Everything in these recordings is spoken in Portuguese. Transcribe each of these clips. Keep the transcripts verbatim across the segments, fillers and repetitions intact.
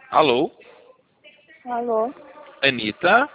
Alô? Alô? Anitta?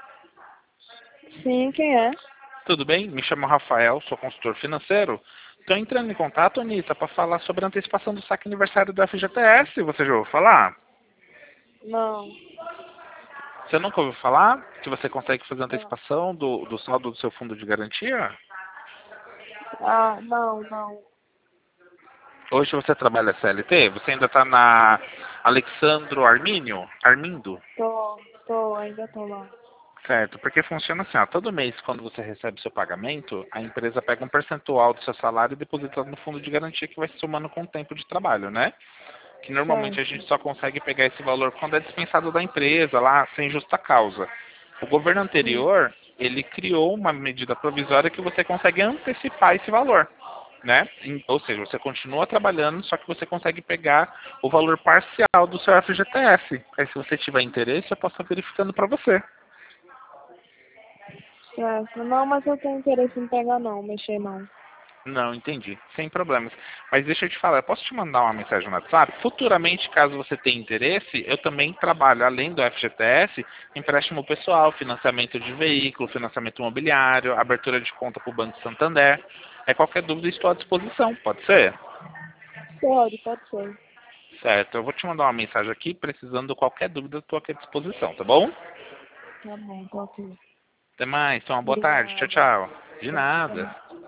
Sim, quem é? Tudo bem? Me chamo Rafael, sou consultor financeiro. Estou entrando em contato, Anitta, para falar sobre a antecipação do saque aniversário do F G T S. Você já ouviu falar? Não, Você nunca ouviu falar que você consegue fazer não. antecipação do, do saldo do seu fundo de garantia? Ah, não, não. Hoje você trabalha C L T? Você ainda está na Alexandro Arminio? Armindo? Tô, tô, ainda tô lá. Certo, porque funciona assim, ó, todo mês quando você recebe seu pagamento, a empresa pega um percentual do seu salário e deposita no fundo de garantia que vai se somando com o tempo de trabalho, né? Que normalmente a Certo. gente só consegue pegar esse valor quando é dispensado da empresa, lá, sem justa causa. O governo Hum, anterior, ele criou uma medida provisória que você consegue antecipar esse valor, né? Em- Ou seja, você continua trabalhando, só que você consegue pegar o valor parcial do seu F G T S. Aí se você tiver interesse, eu posso estar verificando para você. certo. Não, mas eu tenho interesse em pegar não, mexer não. Não, entendi. Sem problemas. Mas deixa eu te falar, eu posso te mandar uma mensagem no WhatsApp? Futuramente, caso você tenha interesse, eu também trabalho, além do F G T S, empréstimo pessoal, financiamento de veículo, financiamento imobiliário, abertura de conta para o Banco Santander. É qualquer dúvida, estou à disposição. Pode ser? Pode, pode ser. Certo. Eu vou te mandar uma mensagem aqui, precisando de qualquer dúvida, estou aqui à disposição, tá bom? Tá bom, tô aqui. Até mais. Então, uma boa tarde. Tchau, Obrigada. tchau. De Tchau, até nada. mais.